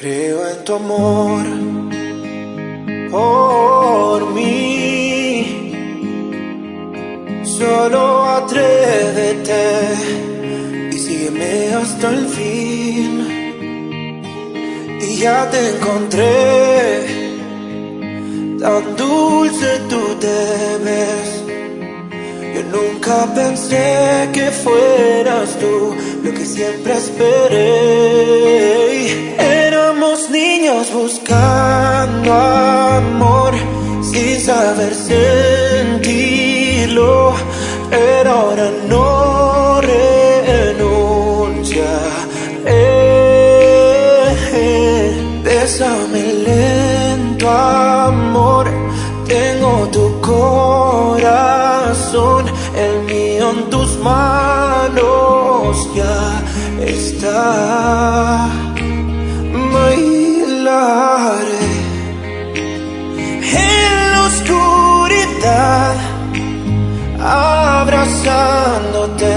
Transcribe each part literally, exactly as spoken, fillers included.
Creo en tu amor por mí. Solo atrévete y sígueme hasta el fin. Y ya te encontré, tan dulce tú te ves. Yo nunca pensé que fueras tú lo que siempre esperé. Éramos niños buscando amor sin saber sentirlo, pero ahora no renunciaré. Bésame lento, amor, tengo tu corazón, el mío en tus manos ya está. Bailaré en la oscuridad, abrazándote,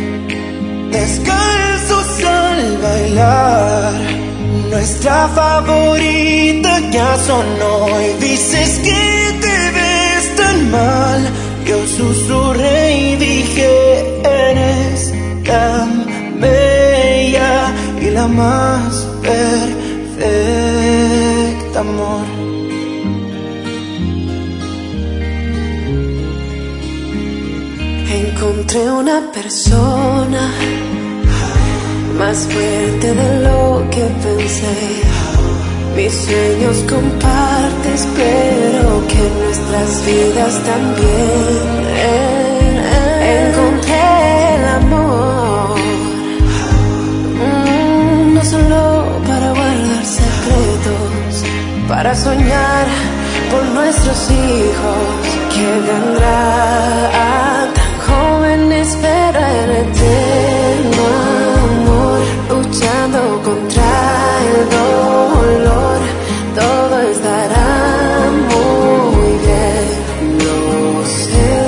descalzos al bailar. Nuestra favorita ya sonó y dices que te ves tan mal. Yo susurré y dije, eres tan bella y la más perfecta, amor. Encontré una persona más fuerte de lo que pensé. Mis sueños compartes, pero que nuestras vidas también. Encontré el amor, mm, no solo para guardar secretos, para soñar por nuestros hijos que vendrán. Tan jóvenes pero en eterno amor, luchando contra el dolor. Todo estará muy bien, lo sé.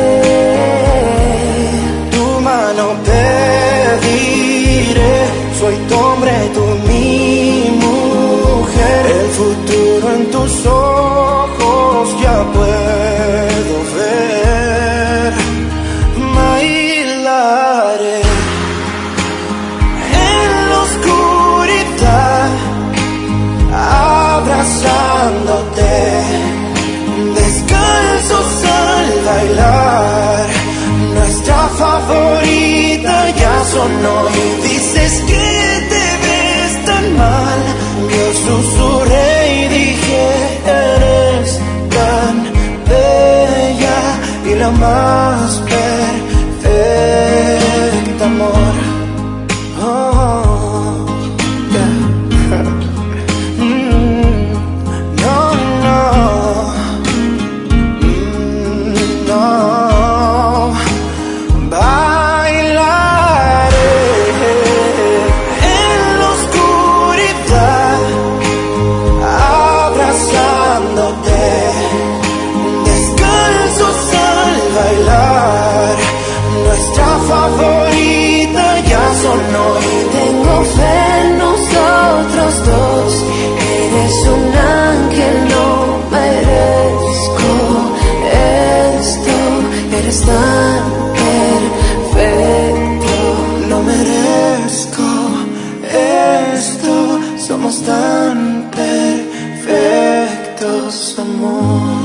Tu mano pediré, soy tu hombre, tú mi mujer. El futuro en tus ojos ya puedo ver. Bailaré en la oscuridad, abrazándote, descalzos al bailar. Nuestra favorita ya sonó y dices que te ves tan mal. Yo susurré y dije, eres tan bella y la más perfecta, amor. Oh, yeah. Nuestra favorita ya sonó y tengo fe en nosotros dos. Eres un ángel, no merezco esto. Eres tan perfecto, no merezco esto. Somos tan perfectos, amor.